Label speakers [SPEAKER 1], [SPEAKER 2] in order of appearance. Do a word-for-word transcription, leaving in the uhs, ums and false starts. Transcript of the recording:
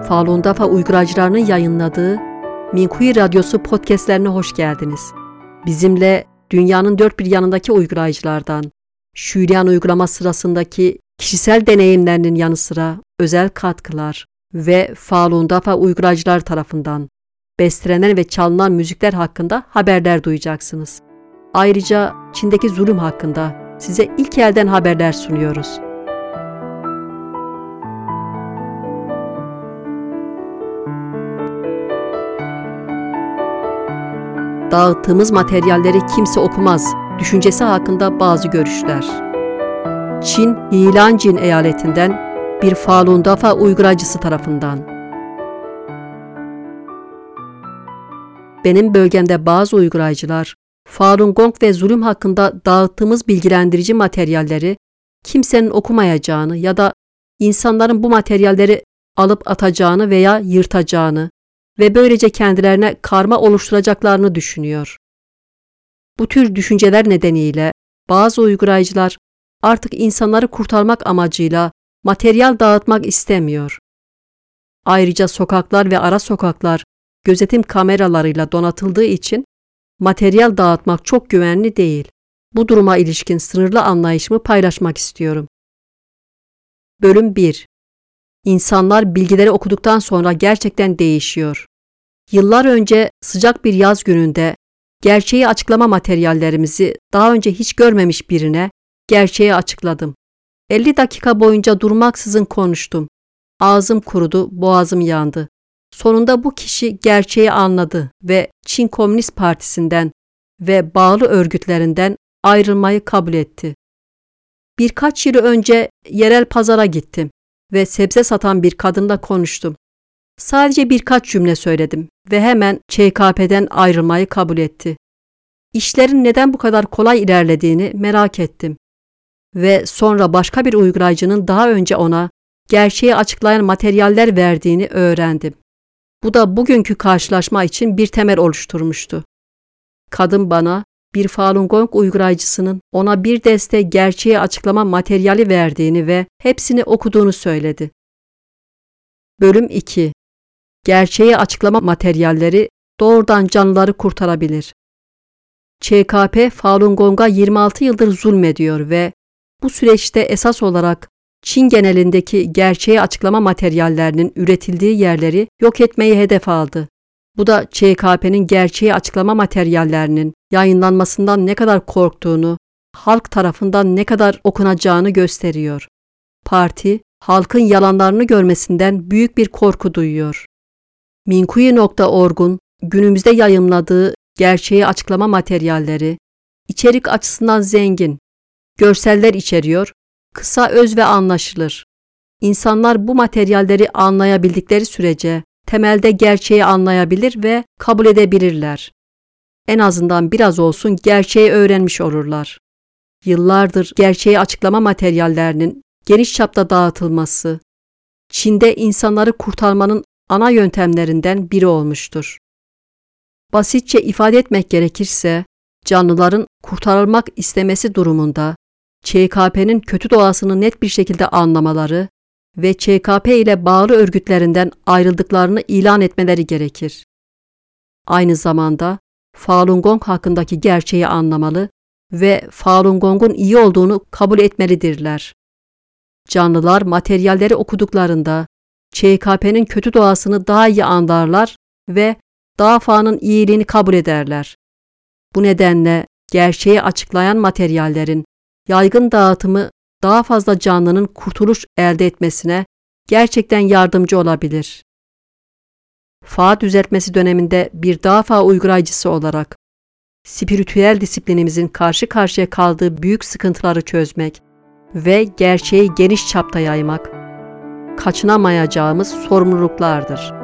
[SPEAKER 1] Falun Dafa uygulayıcılarının yayınladığı Minkuyi Radyosu podcastlerine hoş geldiniz. Bizimle dünyanın dört bir yanındaki uygulayıcılardan, Şurian uygulama sırasındaki kişisel deneyimlerinin yanı sıra özel katkılar ve Falun Dafa uygulayıcılar tarafından bestelenen ve çalınan müzikler hakkında haberler duyacaksınız. Ayrıca Çin'deki zulüm hakkında size ilk elden haberler sunuyoruz. Dağıttığımız materyalleri kimse okumaz düşüncesi hakkında bazı görüşler. Çin, Yilanjin eyaletinden bir Falun Dafa uygulayıcısı tarafından. Benim bölgemde bazı uygulayıcılar, Falun Gong ve zulüm hakkında dağıttığımız bilgilendirici materyalleri kimsenin okumayacağını ya da insanların bu materyalleri alıp atacağını veya yırtacağını ve böylece kendilerine karma oluşturacaklarını düşünüyor. Bu tür düşünceler nedeniyle bazı uygulayıcılar artık insanları kurtarmak amacıyla materyal dağıtmak istemiyor. Ayrıca sokaklar ve ara sokaklar gözetim kameralarıyla donatıldığı için materyal dağıtmak çok güvenli değil. Bu duruma ilişkin sınırlı anlayışımı paylaşmak istiyorum. Bölüm bir. İnsanlar bilgileri okuduktan sonra gerçekten değişiyor. Yıllar önce sıcak bir yaz gününde gerçeği açıklama materyallerimizi daha önce hiç görmemiş birine gerçeği açıkladım. elli dakika boyunca durmaksızın konuştum. Ağzım kurudu, boğazım yandı. Sonunda bu kişi gerçeği anladı ve Çin Komünist Partisi'nden ve bağlı örgütlerinden ayrılmayı kabul etti. Birkaç yıl önce yerel pazara gittim ve sebze satan bir kadınla konuştum. Sadece birkaç cümle söyledim ve hemen Ç K P'den ayrılmayı kabul etti. İşlerin neden bu kadar kolay ilerlediğini merak ettim. Ve sonra başka bir uygulayıcının daha önce ona gerçeği açıklayan materyaller verdiğini öğrendim. Bu da bugünkü karşılaşma için bir temel oluşturmuştu. Kadın bana bir Falun Gong uygulayıcısının ona bir deste gerçeği açıklama materyali verdiğini ve hepsini okuduğunu söyledi. Bölüm iki. Gerçeği açıklama materyalleri doğrudan canlıları kurtarabilir. Ç K P Falun Gong'a yirmi altı yıldır zulmediyor ve bu süreçte esas olarak Çin genelindeki gerçeği açıklama materyallerinin üretildiği yerleri yok etmeyi hedef aldı. Bu da Ç K P'nin gerçeği açıklama materyallerinin yayınlanmasından ne kadar korktuğunu, halk tarafından ne kadar okunacağını gösteriyor. Parti, halkın yalanlarını görmesinden büyük bir korku duyuyor. Minkuyi nokta org'un günümüzde yayımladığı gerçeği açıklama materyalleri, içerik açısından zengin, görseller içeriyor, kısa, öz ve anlaşılır. İnsanlar bu materyalleri anlayabildikleri sürece temelde gerçeği anlayabilir ve kabul edebilirler. En azından biraz olsun gerçeği öğrenmiş olurlar. Yıllardır gerçeği açıklama materyallerinin geniş çapta dağıtılması, Çin'de insanları kurtarmanın ana yöntemlerinden biri olmuştur. Basitçe ifade etmek gerekirse, canlıların kurtarılmak istemesi durumunda Ç K P'nin kötü doğasını net bir şekilde anlamaları ve Ç K P ile bağlı örgütlerinden ayrıldıklarını ilan etmeleri gerekir. Aynı zamanda Falun Gong hakkındaki gerçeği anlamalı ve Falun Gong'un iyi olduğunu kabul etmelidirler. Canlılar materyalleri okuduklarında Ç K P'nin kötü doğasını daha iyi anlarlar ve Dafa'nın iyiliğini kabul ederler. Bu nedenle gerçeği açıklayan materyallerin yaygın dağıtımı daha fazla canlının kurtuluş elde etmesine gerçekten yardımcı olabilir. Fa düzeltmesi döneminde bir Dafa uygulayıcısı olarak spiritüel disiplinimizin karşı karşıya kaldığı büyük sıkıntıları çözmek ve gerçeği geniş çapta yaymak kaçınamayacağımız sorumluluklardır.